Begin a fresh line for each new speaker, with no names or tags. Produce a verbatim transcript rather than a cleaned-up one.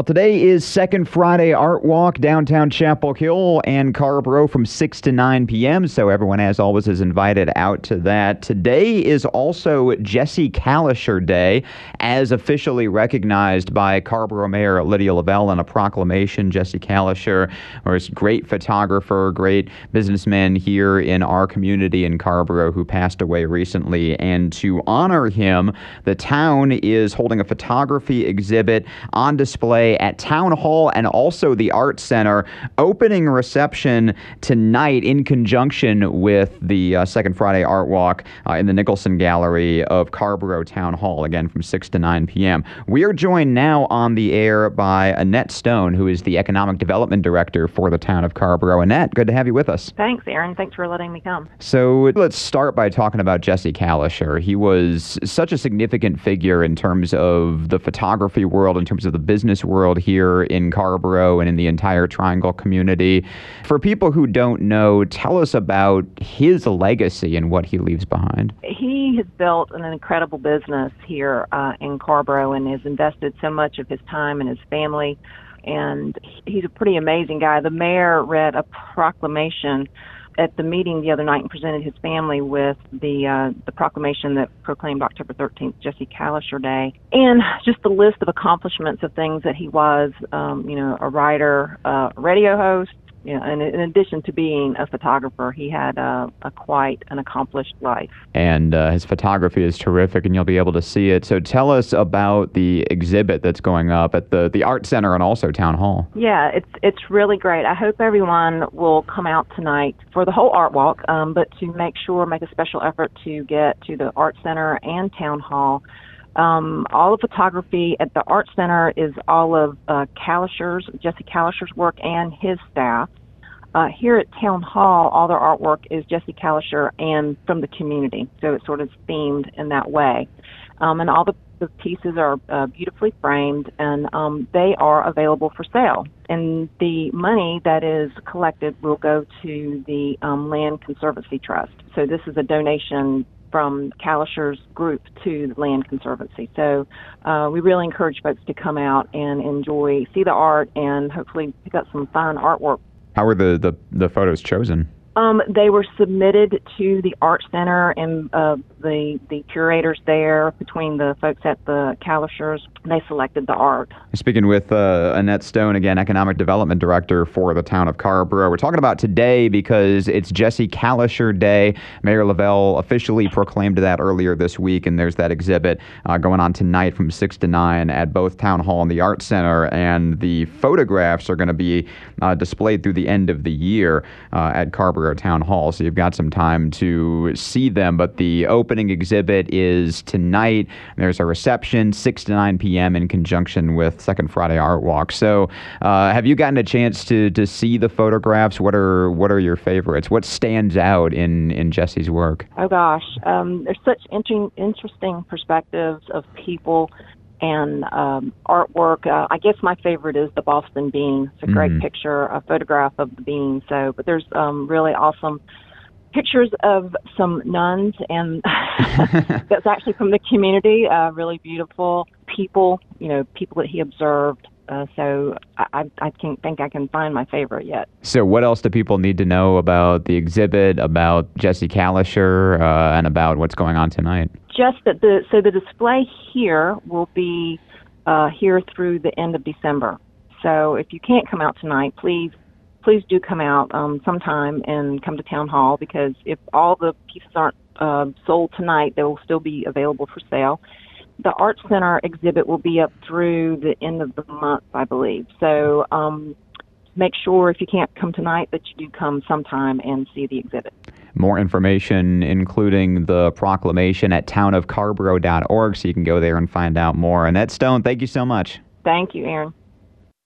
Well, today is Second Friday Art Walk downtown Chapel Hill and Carrboro from six to nine p.m., so everyone, as always, is invited out to that. Today is also Jesse Kalisher Day, as officially recognized by Carrboro Mayor Lydia Lavelle in a proclamation. Jesse Kalisher was a great photographer, great businessman here in our community in Carrboro who passed away recently, and to honor him, the town is holding a photography exhibit on display at Town Hall and also the Art Center. Opening reception tonight in conjunction with the uh, Second Friday Art Walk uh, in the Nicholson Gallery of Carrboro Town Hall, again from six to nine p.m. We are joined now on the air by Annette Stone, who is the Economic Development Director for the town of Carrboro. Annette, good to have you with us.
Thanks, Aaron. Thanks for letting me come.
So let's start by talking about Jesse Kalisher. He was such a significant figure in terms of the photography world, in terms of the business world here in Carrboro and in the entire Triangle community. For people who don't know, tell us about his legacy and what he leaves behind.
He has built an incredible business here uh, in Carrboro and has invested so much of his time and his family, and he's a pretty amazing guy. The mayor read a proclamation at the meeting the other night and presented his family with the uh, the proclamation that proclaimed October thirteenth, Jesse Kalisher Day, and just the list of accomplishments of things that he was, um, you know, a writer, uh, a radio host. You know, and in addition to being a photographer, he had uh, a quite an accomplished life.
And uh, his photography is terrific, and you'll be able to see it. So tell us about the exhibit that's going up at the, the Art Center and also Town Hall.
Yeah, it's it's really great. I hope everyone will come out tonight for the whole art walk, um, but to make sure, make a special effort to get to the Art Center and Town Hall. Um, all the photography at the Art Center is all of uh, Kalisher's, Jesse Kalisher's work and his staff. Uh, here at Town Hall, all their artwork is Jesse Kalisher and from the community, so it's sort of themed in that way. Um, and all the, the pieces are uh, beautifully framed, and um, they are available for sale. And the money that is collected will go to the um, Land Conservancy Trust. So this is a donation from Kalisher's group to the Land Conservancy. So uh, we really encourage folks to come out and enjoy, see the art, and hopefully pick up some fine artwork.
How were the, the, the photos chosen?
Um, they were submitted to the Art Center and uh, the the curators there, between the folks at the Kalishers. They selected the art.
Speaking with uh, Annette Stone, again, Economic Development Director for the town of Carrboro. We're talking about today because it's Jesse Kalisher Day. Mayor Lavelle officially proclaimed that earlier this week, and there's that exhibit uh, going on tonight from six to nine at both Town Hall and the Art Center, and the photographs are going to be uh, displayed through the end of the year uh, at Carrboro Town Hall, so you've got some time to see them. But the opening exhibit is tonight. There's a reception six to nine p.m. in conjunction with Second Friday Art Walk. So uh, have you gotten a chance to to see the photographs? What are what are your favorites? What stands out in in Jesse's work?
Oh gosh, um, there's such inter- interesting perspectives of people and um, artwork. Uh, I guess my favorite is the Boston bean. It's a great
mm.
picture, a photograph of the bean. So, but there's um, really awesome pictures of some nuns, and that's actually from the community. Uh, really beautiful people, you know, people that he observed. Uh, so I, I can't think I can find my favorite yet.
So what else do people need to know about the exhibit, about Jesse Kalisher, uh, and about what's going on tonight?
Just that the so the display here will be uh, here through the end of December. So if you can't come out tonight, please please do come out um, sometime and come to Town Hall, because if all the pieces aren't uh, sold tonight, they will still be available for sale. The Art Center exhibit will be up through the end of the month, I believe. So um, make sure if you can't come tonight that you do come sometime and see the exhibit.
More information, including the proclamation, at town of carrboro dot org, so you can go there and find out more. Annette Stone, thank you so much.
Thank you, Aaron.